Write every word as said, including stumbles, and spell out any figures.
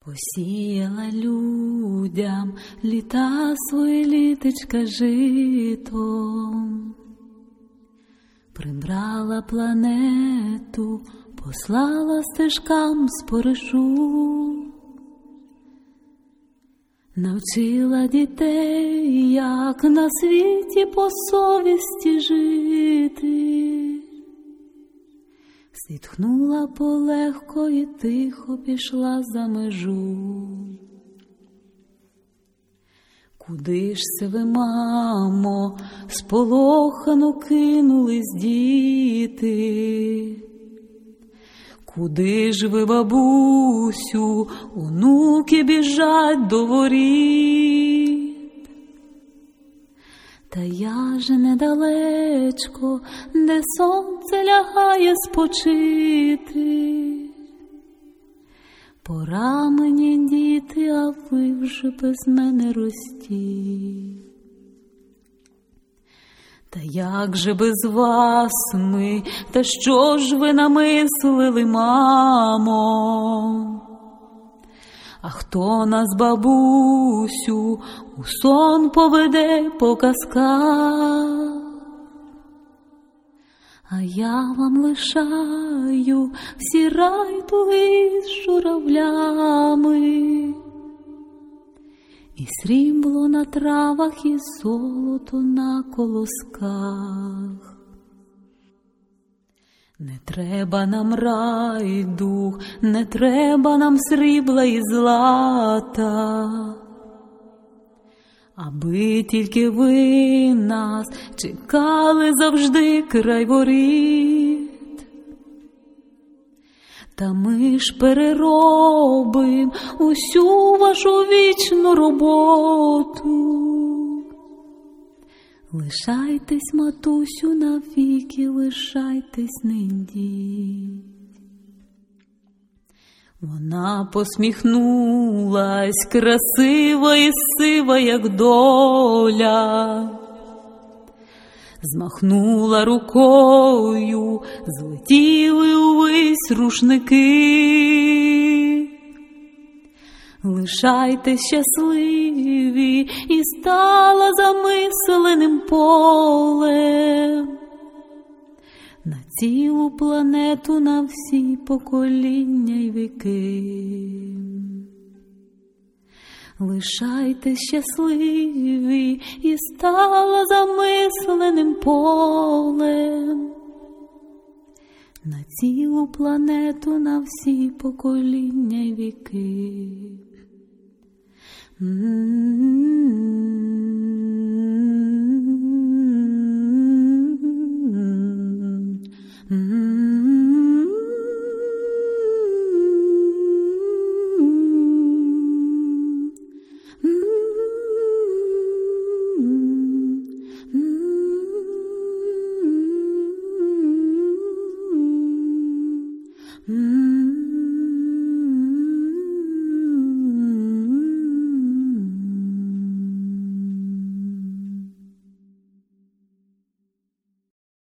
Посіяла людям літа свої літочка житом, прибрала планету, послала стежкам споришу, навчила дітей, як на світі по совісті жити. Зітхнула полегко і тихо пішла за межу. Куди ж се ви, мамо, сполохано кинулись діти? Куди ж ви, бабусю, онуки біжать до воріт? Та я же недалечко, де сонце лягає спочити. Пора мені, діти, а ви вже без мене ростіть. Та як же без вас ми, та що ж ви намислили, мамо? А хто нас, бабусю, у сон поведе по казках? А я вам лишаю всі райдуги з журавлями, і срібло на травах, і золото на колосках. Не треба нам райдуг, не треба нам срібла і злата, аби тільки ви нас чекали завжди край воріт. Та ми ж переробим усю вашу вічну роботу. Лишайтесь, матусю, навіки, лишайтесь, не йдіть. Вона посміхнулась, красива і сива, як доля. Змахнула рукою, злетіли увесь рушники. Лишайтесь щасливі, і стала замисленим полем на цілу планету, на всі покоління й віки. Лишайтесь щасливі, і стала замисленим полем на цілу планету, на всі покоління й віки. Mm-hmm.